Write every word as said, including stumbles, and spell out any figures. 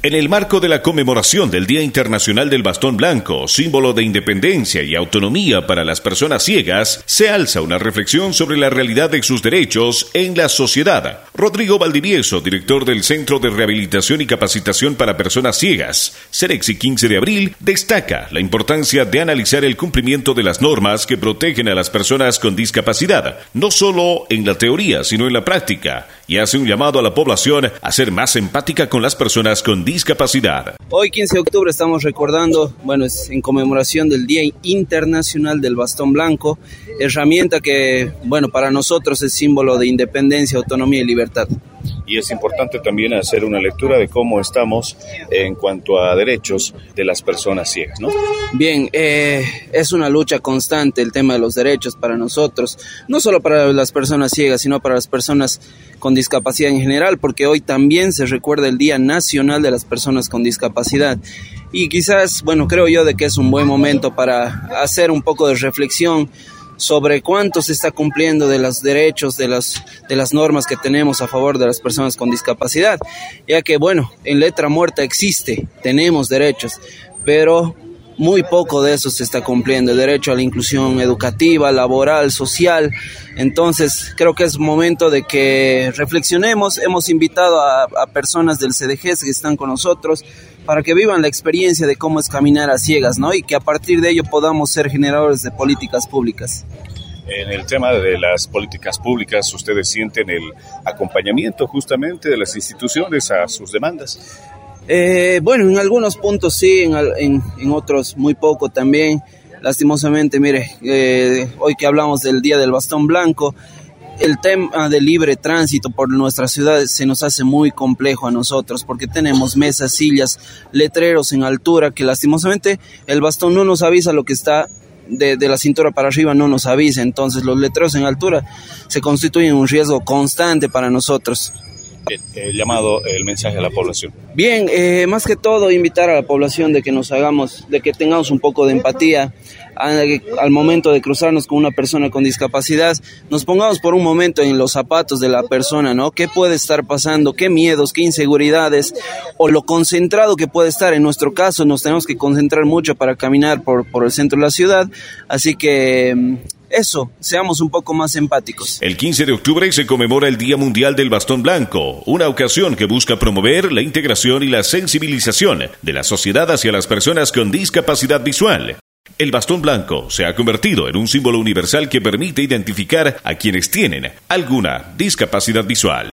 En el marco de la conmemoración del Día Internacional del Bastón Blanco, símbolo de independencia y autonomía para las personas ciegas, se alza una reflexión sobre la realidad de sus derechos en la sociedad. Rodrigo Valdivieso, director del Centro de Rehabilitación y Capacitación para Personas Ciegas, Cerexi quince de abril, destaca la importancia de analizar el cumplimiento de las normas que protegen a las personas con discapacidad, no solo en la teoría, sino en la práctica, y hace un llamado a la población a ser más empática con las personas con discapacidad. discapacidad. Hoy, quince de octubre, estamos recordando, bueno, es en conmemoración del Día Internacional del Bastón Blanco, herramienta que, bueno, para nosotros es símbolo de independencia, autonomía y libertad. Y es importante también hacer una lectura de cómo estamos en cuanto a derechos de las personas ciegas, ¿no? Bien, eh, es una lucha constante el tema de los derechos para nosotros, no solo para las personas ciegas, sino para las personas con discapacidad en general, porque hoy también se recuerda el Día Nacional de las Personas con Discapacidad. Y quizás, bueno, creo yo de que es un buen momento para hacer un poco de reflexión sobre cuánto se está cumpliendo de los derechos, de las, de las normas que tenemos a favor de las personas con discapacidad, ya que, bueno, en letra muerta existe, tenemos derechos, pero muy poco de eso se está cumpliendo, el derecho a la inclusión educativa, laboral, social. Entonces creo que es momento de que reflexionemos. Hemos invitado a, a personas del C D G S que están con nosotros para que vivan la experiencia de cómo es caminar a ciegas, ¿no? Y que a partir de ello podamos ser generadores de políticas públicas. En el tema de las políticas públicas, ¿ustedes sienten el acompañamiento justamente de las instituciones a sus demandas? Eh, bueno, en algunos puntos sí, en, en, en otros muy poco también. Lastimosamente, mire, eh, hoy que hablamos del Día del Bastón Blanco, el tema del libre tránsito por nuestras ciudades se nos hace muy complejo a nosotros porque tenemos mesas, sillas, letreros en altura que lastimosamente el bastón no nos avisa lo que está de, de la cintura para arriba, no nos avisa. Entonces los letreros en altura se constituyen un riesgo constante para nosotros. El llamado, el mensaje a la población. Bien, eh, más que todo invitar a la población de que nos hagamos, de que tengamos un poco de empatía al, al momento de cruzarnos con una persona con discapacidad, nos pongamos por un momento en los zapatos de la persona, ¿no? ¿Qué puede estar pasando? ¿Qué miedos? ¿Qué inseguridades? O lo concentrado que puede estar. En nuestro caso nos tenemos que concentrar mucho para caminar por, por el centro de la ciudad, así que eso, seamos un poco más empáticos. El quince de octubre se conmemora el Día Mundial del Bastón Blanco, una ocasión que busca promover la integración y la sensibilización de la sociedad hacia las personas con discapacidad visual. El bastón blanco se ha convertido en un símbolo universal que permite identificar a quienes tienen alguna discapacidad visual.